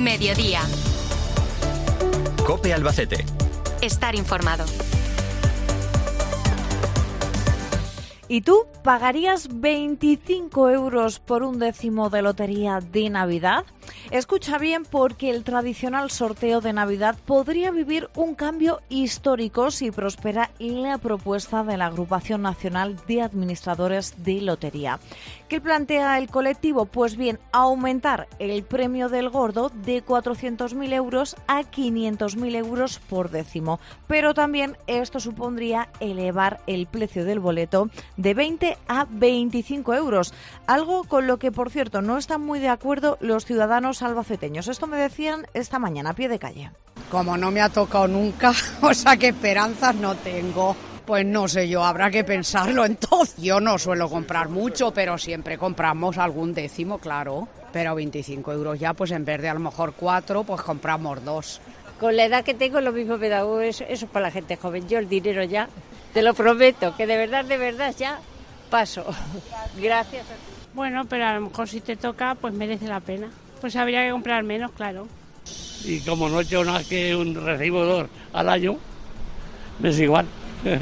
Mediodía. COPE Albacete. Estar informado. ¿Y tú pagarías 25 euros por un décimo de lotería de Navidad? Escucha bien, porque el tradicional sorteo de Navidad podría vivir un cambio histórico si prospera la propuesta de la Agrupación Nacional de Administradores de Lotería. ¿Qué plantea el colectivo? Pues bien, aumentar el premio del gordo de 400.000 euros a 500.000 euros por décimo. Pero también esto supondría elevar el precio del boleto de 20 a 25 euros, algo con lo que, por cierto, no están muy de acuerdo los ciudadanos albaceteños. Esto me decían esta mañana a pie de calle. Como no me ha tocado nunca, o sea que esperanzas no tengo. Pues no sé yo, habrá que pensarlo entonces. Yo no suelo comprar mucho, pero siempre compramos algún décimo, claro. Pero 25 euros ya, pues en vez de a lo mejor 4, pues compramos 2. Con la edad que tengo lo mismo me da, eso es para la gente joven. Yo el dinero ya, te lo prometo, que de verdad ya paso. Gracias. Bueno, pero a lo mejor si te toca, pues merece la pena. Pues habría que comprar menos, claro. Y como no he hecho nada que un recibidor al año, me es igual.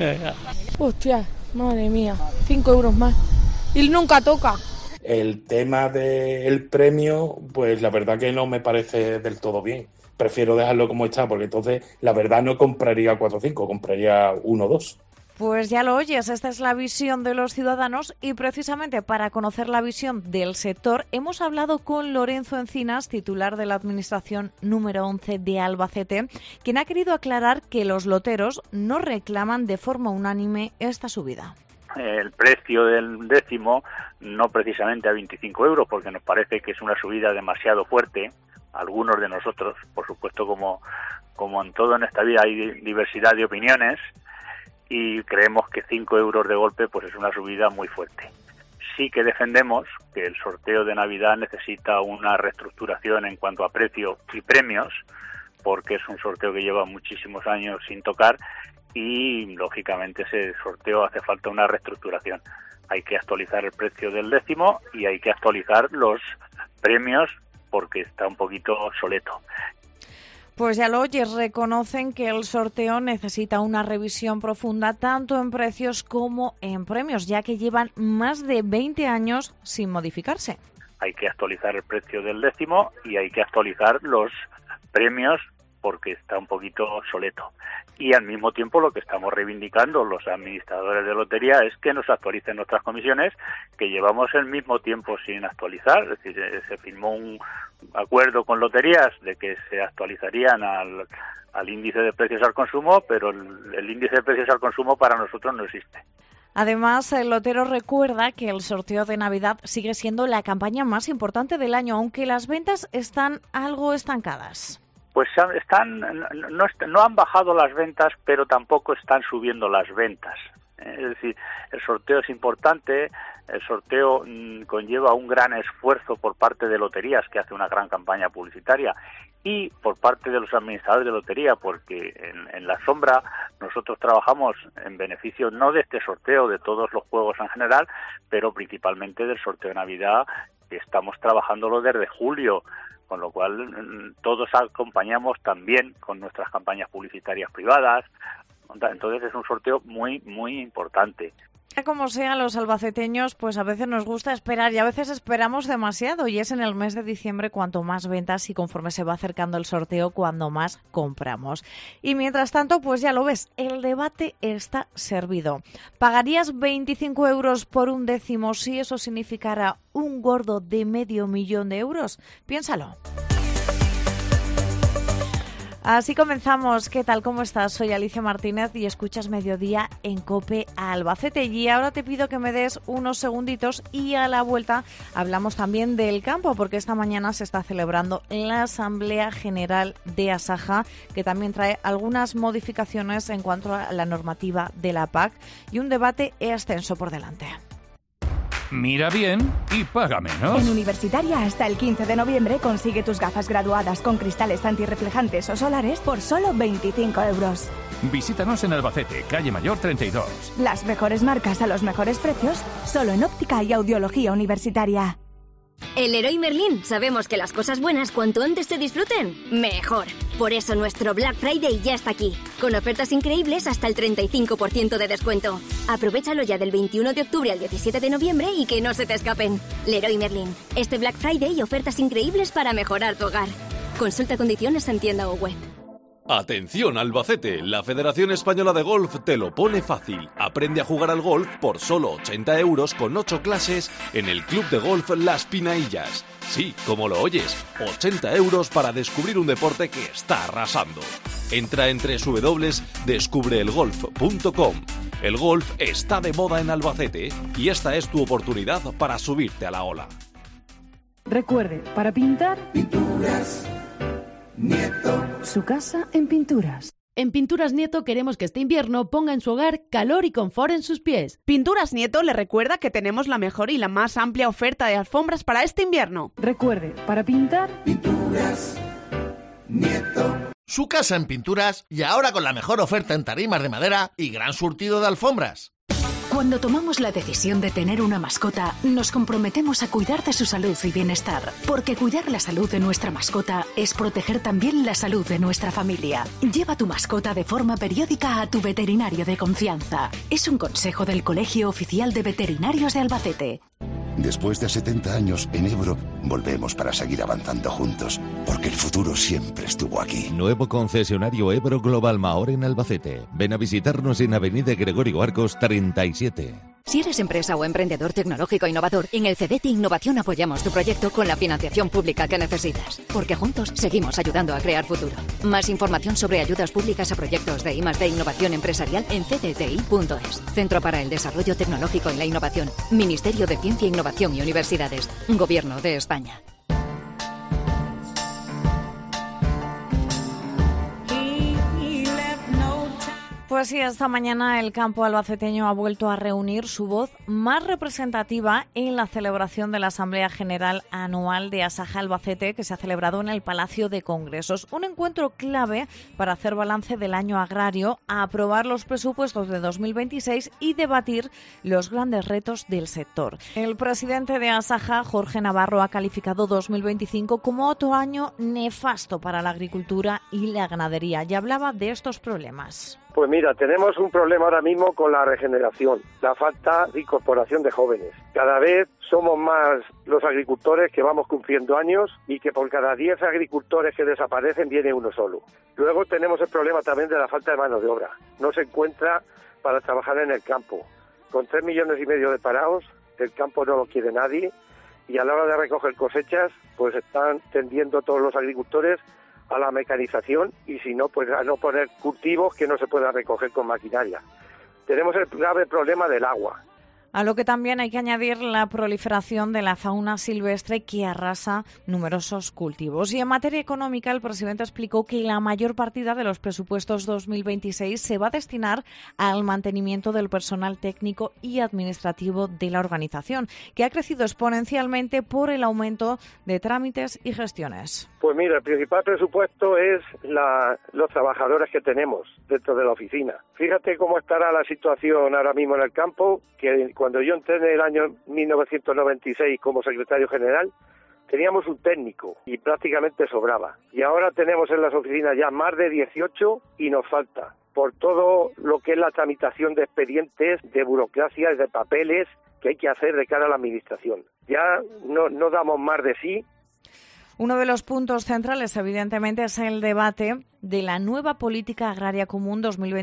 Hostia, madre mía, 5 euros más. Y nunca toca. El tema del premio, pues la verdad que no me parece del todo bien. Prefiero dejarlo como está, porque entonces la verdad no compraría 4 o 5, compraría 1 o 2. Pues ya lo oyes, esta es la visión de los ciudadanos, y precisamente para conocer la visión del sector hemos hablado con Lorenzo Encinas, titular de la Administración número 11 de Albacete, quien ha querido aclarar que los loteros no reclaman de forma unánime esta subida. El precio del décimo no precisamente a 25 euros, porque nos parece que es una subida demasiado fuerte. Algunos de nosotros, por supuesto, como en todo en esta vida hay diversidad de opiniones, y creemos que 5 euros de golpe pues es una subida muy fuerte. Sí que defendemos que el sorteo de Navidad necesita una reestructuración en cuanto a precio y premios, porque es un sorteo que lleva muchísimos años sin tocar y, lógicamente, ese sorteo hace falta una reestructuración. Hay que actualizar el precio del décimo y hay que actualizar los premios porque está un poquito obsoleto. Pues ya lo oyes, reconocen que el sorteo necesita una revisión profunda tanto en precios como en premios, ya que llevan más de 20 años sin modificarse. Hay que actualizar el precio del décimo y hay que actualizar los premios porque está un poquito obsoleto. Y al mismo tiempo lo que estamos reivindicando los administradores de lotería es que nos actualicen nuestras comisiones, que llevamos el mismo tiempo sin actualizar. Es decir, se firmó un acuerdo con loterías de que se actualizarían al índice de precios al consumo, pero el índice de precios al consumo para nosotros no existe. Además, el lotero recuerda que el sorteo de Navidad sigue siendo la campaña más importante del año, aunque las ventas están algo estancadas. Pues no han bajado las ventas, pero tampoco están subiendo las ventas. Es decir, el sorteo es importante, el sorteo conlleva un gran esfuerzo por parte de loterías, que hace una gran campaña publicitaria, y por parte de los administradores de lotería, porque en la sombra nosotros trabajamos en beneficio no de este sorteo, de todos los juegos en general, pero principalmente del sorteo de Navidad, que estamos trabajándolo desde julio. Con lo cual todos acompañamos también con nuestras campañas publicitarias privadas. Entonces es un sorteo muy, muy importante. Como sea, los albaceteños pues a veces nos gusta esperar y a veces esperamos demasiado, y es en el mes de diciembre cuanto más ventas, y conforme se va acercando el sorteo cuando más compramos. Y mientras tanto, pues ya lo ves, el debate está servido. ¿Pagarías 25 euros por un décimo si eso significara un gordo de $500.000 euros? Piénsalo. Así comenzamos. ¿Qué tal? ¿Cómo estás? Soy Alicia Martínez y escuchas Mediodía en COPE Albacete. Y ahora te pido que me des unos segunditos y a la vuelta hablamos también del campo, porque esta mañana se está celebrando la Asamblea General de Asaja, que también trae algunas modificaciones en cuanto a la normativa de la PAC y un debate extenso por delante. Mira bien y paga menos. En Universitaria, hasta el 15 de noviembre, consigue tus gafas graduadas con cristales antirreflejantes o solares por solo 25 euros. Visítanos en Albacete, calle Mayor 32. Las mejores marcas a los mejores precios, solo en óptica y audiología universitaria. En Leroy Merlin sabemos que las cosas buenas cuanto antes se disfruten, mejor. Por eso nuestro Black Friday ya está aquí, con ofertas increíbles hasta el 35% de descuento. Aprovéchalo ya del 21 de octubre al 17 de noviembre y que no se te escapen. Leroy Merlin, este Black Friday y ofertas increíbles para mejorar tu hogar. Consulta condiciones en tienda o web. Atención Albacete, la Federación Española de Golf te lo pone fácil. Aprende a jugar al golf por solo 80 euros con 8 clases en el Club de Golf Las Pinaillas. Sí, como lo oyes, 80 euros para descubrir un deporte que está arrasando. Entra en www.descubreelgolf.com. El golf está de moda en Albacete y esta es tu oportunidad para subirte a la ola. Recuerde, para pintar... Pinturas Nieto. Su casa en pinturas. En Pinturas Nieto queremos que este invierno ponga en su hogar calor y confort en sus pies. Pinturas Nieto le recuerda que tenemos la mejor y la más amplia oferta de alfombras para este invierno. Recuerde, para pintar... Pinturas Nieto. Su casa en pinturas y ahora con la mejor oferta en tarimas de madera y gran surtido de alfombras. Cuando tomamos la decisión de tener una mascota, nos comprometemos a cuidar de su salud y bienestar, porque cuidar la salud de nuestra mascota es proteger también la salud de nuestra familia. Lleva tu mascota de forma periódica a tu veterinario de confianza. Es un consejo del Colegio Oficial de Veterinarios de Albacete. Después de 70 años en Ebro, volvemos para seguir avanzando juntos, porque el futuro siempre estuvo aquí. Nuevo concesionario Ebro Global Mahor en Albacete. Ven a visitarnos en Avenida Gregorio Arcos 37. Si eres empresa o emprendedor tecnológico innovador, en el CDT Innovación apoyamos tu proyecto con la financiación pública que necesitas, porque juntos seguimos ayudando a crear futuro. Más información sobre ayudas públicas a proyectos de I+D Innovación Empresarial en cdti.es. Centro para el Desarrollo Tecnológico y la Innovación. Ministerio de Ciencia, Innovación y Universidades. Gobierno de España. Pues sí, esta mañana el campo albaceteño ha vuelto a reunir su voz más representativa en la celebración de la Asamblea General Anual de Asaja Albacete, que se ha celebrado en el Palacio de Congresos. Un encuentro clave para hacer balance del año agrario, aprobar los presupuestos de 2026 y debatir los grandes retos del sector. El presidente de Asaja, Jorge Navarro, ha calificado 2025 como otro año nefasto para la agricultura y la ganadería y hablaba de estos problemas. Pues mira, tenemos un problema ahora mismo con la regeneración, la falta de incorporación de jóvenes. Cada vez somos más los agricultores que vamos cumpliendo años y que por cada 10 agricultores que desaparecen viene uno solo. Luego tenemos el problema también de la falta de mano de obra. No se encuentra para trabajar en el campo. Con 3,5 millones de parados, el campo no lo quiere nadie y a la hora de recoger cosechas, pues están tendiendo todos los agricultores a la mecanización y si no, pues a no poner cultivos que no se puedan recoger con maquinaria. Tenemos el grave problema del agua. A lo que también hay que añadir la proliferación de la fauna silvestre que arrasa numerosos cultivos. Y en materia económica, el presidente explicó que la mayor partida de los presupuestos 2026 se va a destinar al mantenimiento del personal técnico y administrativo de la organización, que ha crecido exponencialmente por el aumento de trámites y gestiones. Pues mira, el principal presupuesto es los trabajadores que tenemos dentro de la oficina. Fíjate cómo estará la situación ahora mismo en el campo, que cuando yo entré en el año 1996 como secretario general, teníamos un técnico y prácticamente sobraba. Y ahora tenemos en las oficinas ya más de 18 y nos falta, por todo lo que es la tramitación de expedientes, de burocracia, de papeles que hay que hacer de cara a la administración. Ya no damos más de sí. Uno de los puntos centrales, evidentemente, es el debate de la nueva política agraria común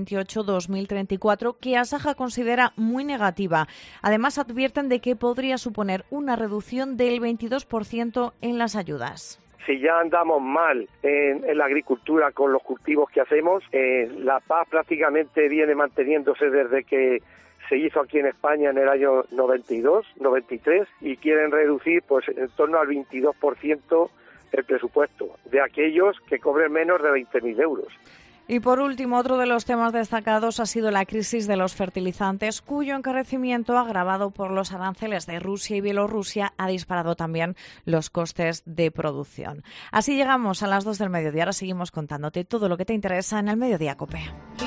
2028-2034, que Asaja considera muy negativa. Además, advierten de que podría suponer una reducción del 22% en las ayudas. Si ya andamos mal en la agricultura con los cultivos que hacemos, la PAC prácticamente viene manteniéndose desde que se hizo aquí en España en el año 92, 93, y quieren reducir pues en torno al 22% el presupuesto de aquellos que cobren menos de 20.000 euros. Y por último, otro de los temas destacados ha sido la crisis de los fertilizantes, cuyo encarecimiento, agravado por los aranceles de Rusia y Bielorrusia, ha disparado también los costes de producción. Así llegamos a las 2 del mediodía. Ahora seguimos contándote todo lo que te interesa en el Mediodía COPE.